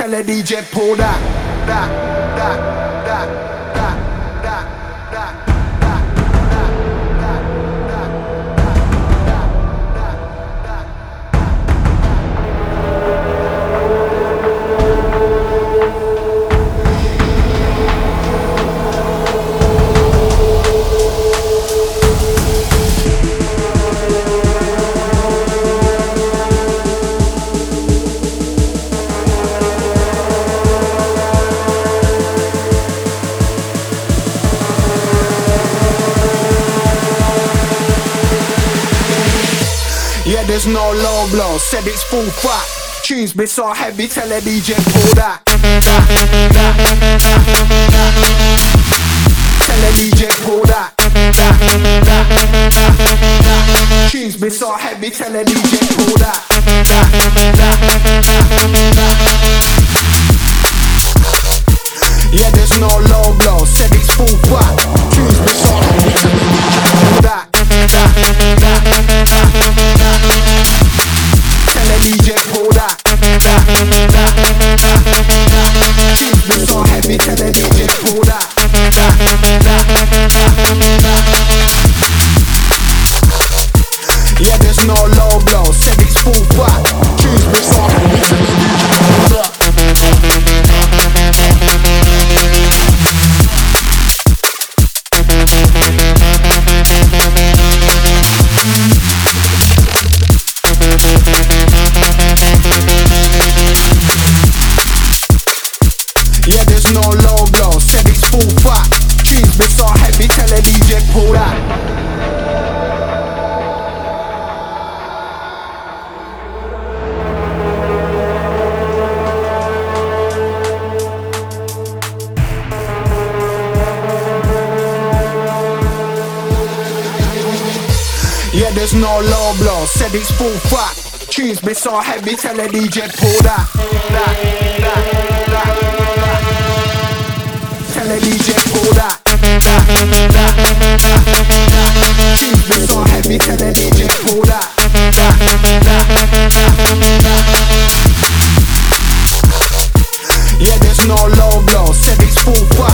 tell the DJ pull that, that, that, that, that, that, that. Yeah, there's no low blow, said it's full fat. Tunes be so heavy, tell the DJ pull that, that, that, that, that. Tell the DJ pull that, that, that, that, that. Tunes be so heavy, tell the DJ pull that, that, that, that, that. Yeah, there's no low blow, said it's full fat. Tunes be so heavy, tell the DJ pull that, that, that, that, that. Tell the DJ pull that, that, that, that, that. Tunes be so heavy, tell the DJ pull that, that, that, that, that. Yeah, there's no low blow, said it's full fat. Tunes be so heavy, tell the DJ pull that. Yeah, there's no low blow, said it's full fat. Tunes be so heavy, tell the DJ pull that. Yeah, there's no low blow, said it's full fat. Tunes be so heavy, tell the DJ pull that, that, that, that, that. Tell the DJ pull that, that, that, that, that. Tunes be so heavy, tell the DJ pull that, that, that, that, that. Yeah, there's no low blow, said it's full fat.